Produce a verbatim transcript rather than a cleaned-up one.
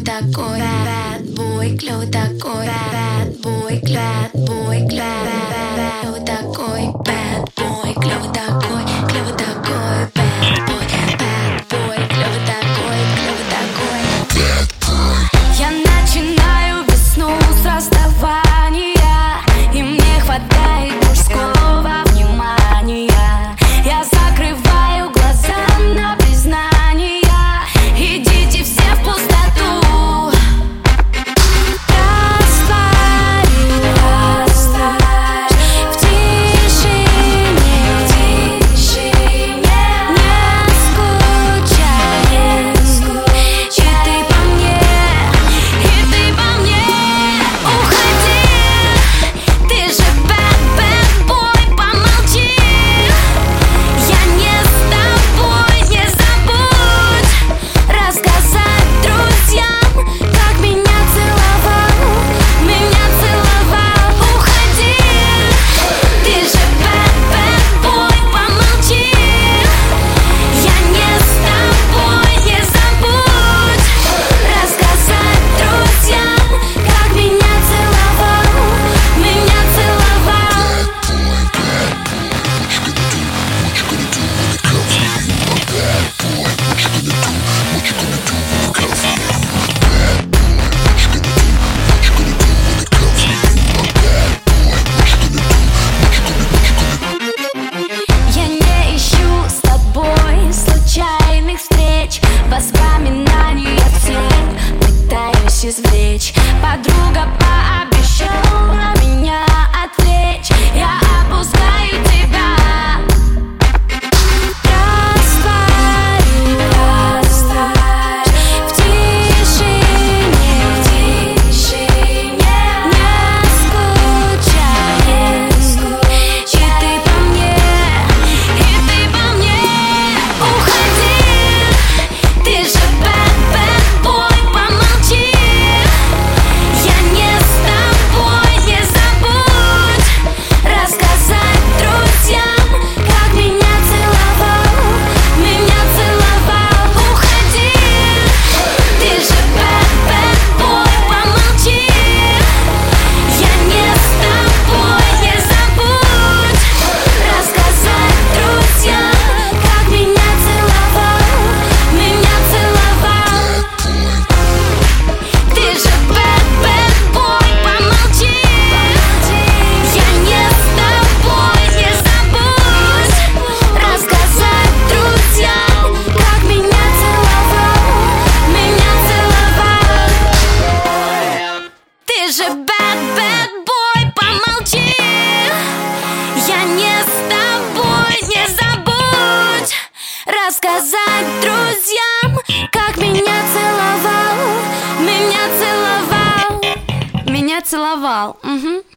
такой bad boy, клёвый такой bad boy, bad boy, клёвый такой bad boy, клёвый такой, клёвый такой bad boy, bad boy, клёвый такой, клёвый такой bad boy. Я начинаю весну с расставания, и мне хватает мужского внимания. Я закрываю глаза на признания. Идите все в пустоту. Растворю, растворь в тишине, в тишине. Не скучай, не скучай. И ты по мне, и ты по мне. Уходи, ты же bad, bad boy, помолчи. Я не с тобой, не забудь рассказать друзьям, как меня целовал, меня целовал. Уходи, ты же bad, bad boy, помолчи. Я не с тобой, не забудь рассказать друзьям, как меня целовал, меня целовал. Я не ищу с тобой случайных встреч, воспоминания всех пытаюсь извлечь. Подруга пообещала меня отвлечь. Я опускаю тебя. Растворю, растворь в тишине, в тишине. Не скучай, не скучай. И ты по мне, и ты по мне. Уходи, ты же bad, bad boy, помолчи. Я не с тобой, не забудь рассказать друзьям, как меня целовал, меня целовал. Уходи, ты же bad, bad boy, помолчи. Я не с тобой, не забудь рассказать друзьям, как меня целовал, меня целовал. Ты же bad, bad boy, помолчи. Я не с тобой, не забудь рассказать друзьям, как меня целовал, меня целовал. Ты же bad, bad boy, помолчи. Я не с тобой, не забудь рассказать друзьям, как меня целовал, меня целовал, меня целовал.